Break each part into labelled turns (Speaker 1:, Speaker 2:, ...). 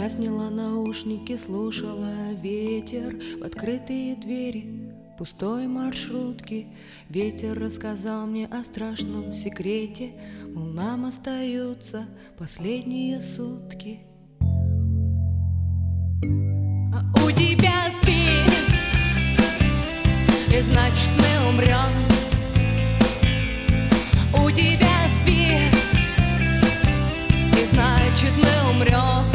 Speaker 1: Я сняла наушники, слушала ветер в открытые двери пустой маршрутки. Ветер рассказал мне о страшном секрете, мол, нам остаются последние сутки. А у тебя спит, и значит мы умрем. У тебя спит, и значит мы умрем.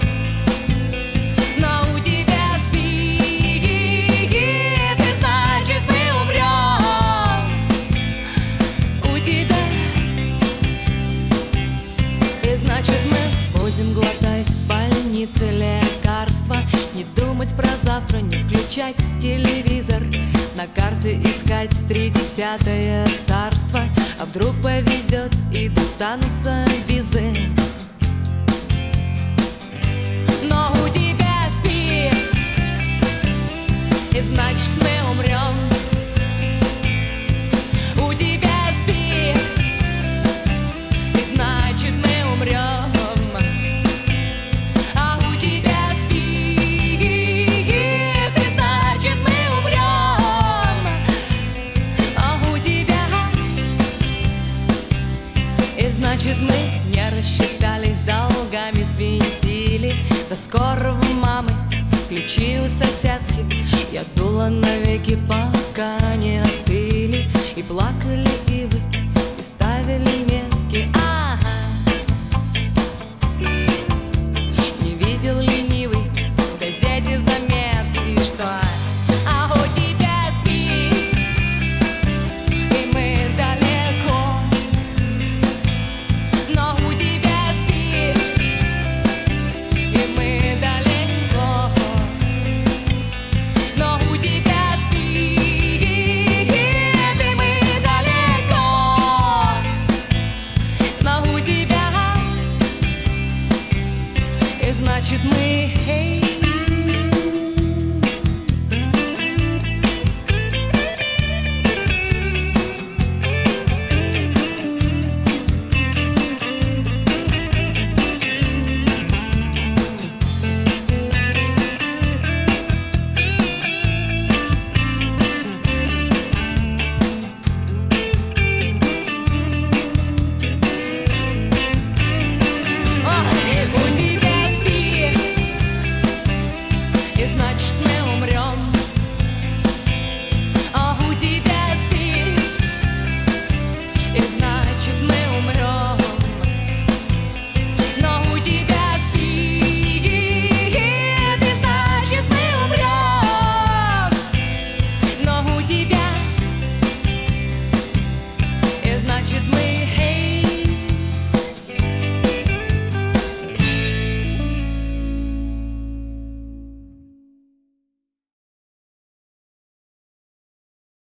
Speaker 1: Значит, мы будем глотать в больнице лекарства, не думать про завтра, не включать телевизор, на карте искать 30-е царство. А вдруг повезет и достанутся визы. Но у тебя спит, и значит мы умрем. У тебя спит, и значит мы умрем. А у тебя спит, и значит мы умрем. А у тебя, и значит мы не рассчитались долгами, свинтили до скорого мамы, ключи у соседки. Я дула навеки, пока не остыли, и плакали ивы, и ставили метки. Не видел ленивый в газете заметки, что а у тебя спит, и мы далеко. Но у тебя спит, и мы далеко. Но у тебя спит, и мы далеко. Но у тебя, и значит мы,